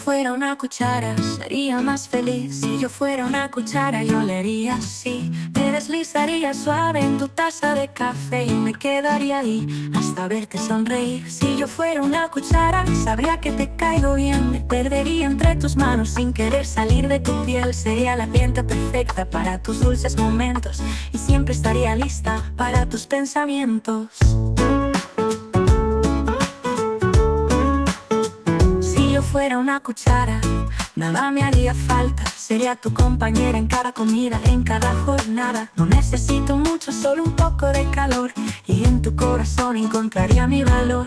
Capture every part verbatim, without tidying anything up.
fuera una cuchara, sería más feliz. Si yo fuera una cuchara, yo olería así. Me deslizaría suave en tu taza de café y me quedaría ahí hasta verte sonreír. Si yo fuera una cuchara, sabría que te caigo bien. Me perdería entre tus manos sin querer salir de tu piel. Sería la clienta perfecta para tus dulces momentos y siempre estaría lista para tus pensamientos. Si yo fuera una cuchara, nada me haría falta. Sería tu compañera en cada comida, en cada jornada. No necesito mucho, solo un poco de calor, y en tu corazón encontraría mi valor.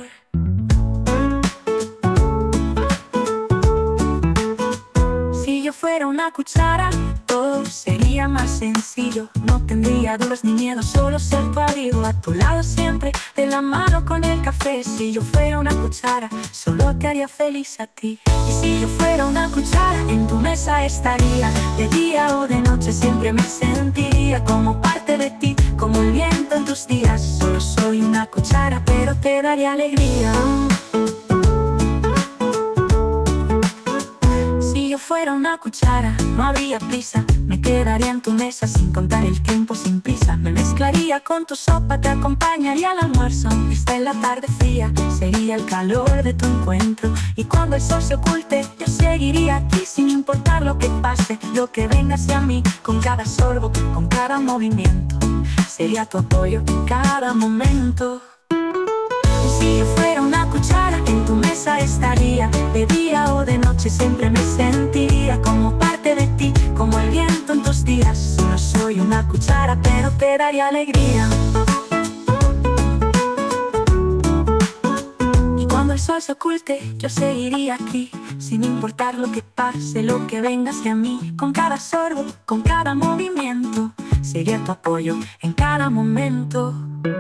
Si yo fuera una cuchara, todo sería más sencillo. No tendría dudas ni miedo, solo ser tu abrigo. A tu lado siempre, de la mano con el café. Si yo fuera una cuchara, solo te haría feliz a ti. Y si yo fuera una cuchara, en tu mesa estaría. De día o de noche siempre me sentiría como parte de ti, como el viento en tus días. Solo soy una cuchara, pero te daría alegría. Si yo fuera una cuchara, no habría prisa. Me quedaría en tu mesa sin contar el tiempo, sin prisa. Me mezclaría con tu sopa, te acompañaría al almuerzo. Esta es la tarde fría, sería el calor de tu encuentro. Y cuando el sol se oculte, yo seguiría aquí sin importar lo que pase, lo que venga hacia mí. Con cada sorbo, con cada movimiento, sería tu apoyo en cada momento. Si yo fuera una cuchara, en tu mesa estaría. De día o de noche siempre me sentiría como parte de ti, como el viento en tus días. Solo soy una cuchara, pero te daría alegría. Y cuando el sol se oculte, yo seguiría aquí, sin importar lo que pase, lo que venga hacia mí. Con cada sorbo, con cada movimiento, sería tu apoyo en cada momento.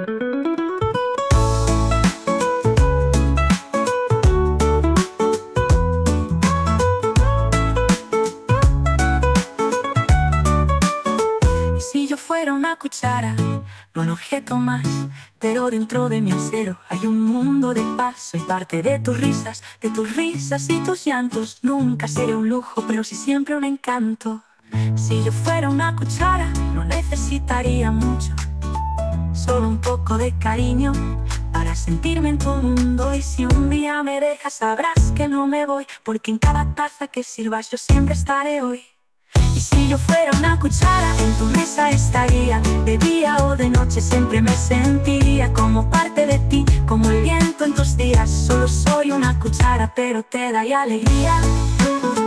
Si yo fuera una cuchara, no un objeto más, pero dentro de mi acero hay un mundo de paz. Soy parte de tus risas, de tus risas y tus llantos. Nunca seré un lujo, pero sí siempre un encanto. Si yo fuera una cuchara, no necesitaría mucho, solo un poco de cariño para sentirme en tu mundo. Y si un día me dejas, sabrás que no me voy, porque en cada taza que sirvas yo siempre estaré hoy. Y si yo fuera una cuchara, en tu mesa estaría. De día o de noche siempre me sentiría como parte de ti, como el viento en tus días. Solo soy una cuchara, pero te daría alegría.